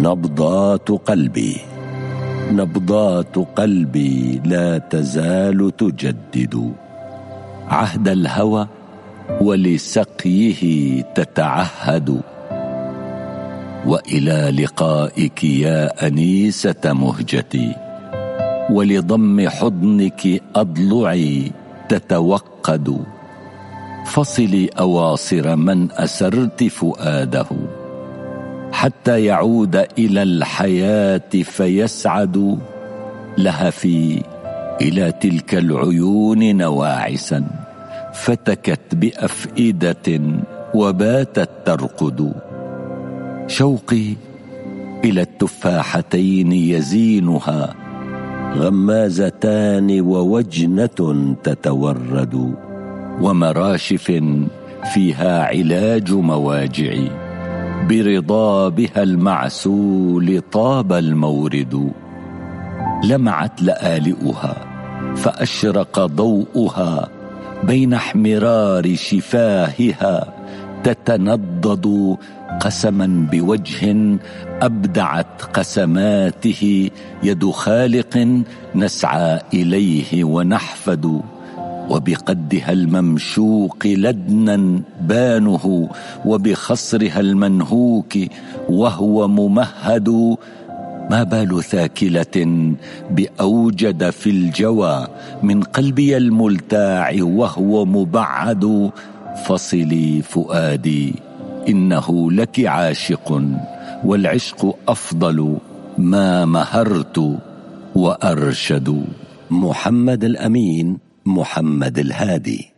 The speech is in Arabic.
نبضات قلبي. نبضات قلبي لا تزال تجدد عهد الهوى، ولسقيه تتعهد. وإلى لقائك يا أنيسة مهجتي، ولضم حضنك أضلعي تتوقد. فصلي أواصر من أسرت فؤاده، حتى يعود إلى الحياة فيسعد. لهفي إلى تلك العيون نواعسا، فتكت بأفئدة وباتت ترقد. شوقي إلى التفاحتين يزينها، غمازتان ووجنة تتورد. ومراشف فيها علاج مواجعي، برضا بها المعسول طاب المورد. لمعت لآلئها فأشرق ضوءها، بين احمرار شفاهها تتنضد. قسما بوجه أبدعت قسماته، يد خالق نسعى إليه ونحفد. وبقدها الممشوق لدنا بانه، وبخصرها المنهوك وهو ممهد. ما بال ثاكلة بأوجد في الجوى من قلبي الملتاع وهو مبعد. فصلي فؤادي إنه لك عاشق، والعشق أفضل ما مهرت وأرشد. محمد الأمين، محمد الهادي.